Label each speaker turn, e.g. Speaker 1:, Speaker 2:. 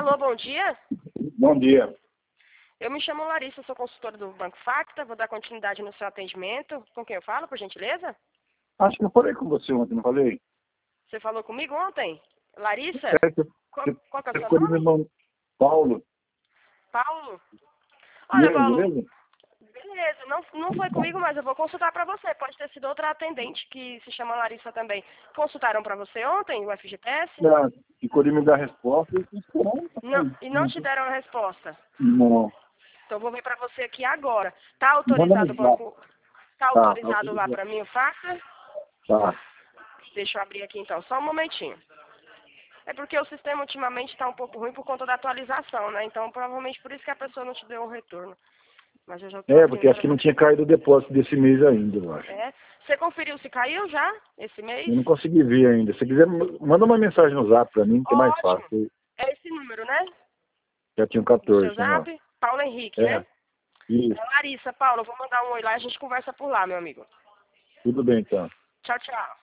Speaker 1: Alô, bom dia.
Speaker 2: Bom dia.
Speaker 1: Eu me chamo Larissa, sou consultora do Banco Facta, vou dar continuidade no seu atendimento. Com quem eu falo, por gentileza?
Speaker 2: Acho que eu falei com você ontem, não falei?
Speaker 1: Você falou comigo ontem? Larissa?
Speaker 2: É,
Speaker 1: Qual que é o
Speaker 2: você
Speaker 1: seu
Speaker 2: ficou
Speaker 1: nome?
Speaker 2: meu irmão Paulo.
Speaker 1: Paulo?
Speaker 2: E
Speaker 1: Olha,
Speaker 2: aí,
Speaker 1: Paulo,
Speaker 2: beleza?
Speaker 1: beleza, não foi comigo, mas eu vou consultar para você. Pode ter sido outra atendente que se chama Larissa também. Consultaram para você ontem, o FGTS?
Speaker 2: Não, ficou de me dar resposta. Eu tô esperando.
Speaker 1: Não, e não te deram a resposta.
Speaker 2: Não.
Speaker 1: Então vou ver para você aqui agora. Tá
Speaker 2: Manda
Speaker 1: autorizado o
Speaker 2: me dar.
Speaker 1: banco? Tá
Speaker 2: Tá
Speaker 1: autorizado lá
Speaker 2: autorizado.
Speaker 1: para mim o Facta?
Speaker 2: Tá.
Speaker 1: Deixa eu abrir aqui então, só um momentinho. É porque o sistema ultimamente está um pouco ruim por conta da atualização, né? Então provavelmente por isso que a pessoa não te deu um retorno. Mas eu já estou
Speaker 2: É,
Speaker 1: abrindo
Speaker 2: porque acho
Speaker 1: para
Speaker 2: que não
Speaker 1: você.
Speaker 2: tinha caído o depósito desse mês ainda, eu acho.
Speaker 1: É. Você conferiu se caiu já, esse mês?
Speaker 2: Eu não consegui ver ainda. Se quiser, manda uma mensagem no zap pra mim, que é mais
Speaker 1: Ótimo.
Speaker 2: fácil.
Speaker 1: É esse número, né?
Speaker 2: Já tinha
Speaker 1: Do seu
Speaker 2: 14, né?
Speaker 1: zap? Paulo Henrique,
Speaker 2: É,
Speaker 1: né? É
Speaker 2: isso.
Speaker 1: Larissa, Paulo, eu vou mandar um oi lá e a gente conversa por lá, meu amigo.
Speaker 2: Tudo bem, então.
Speaker 1: Tchau, tchau.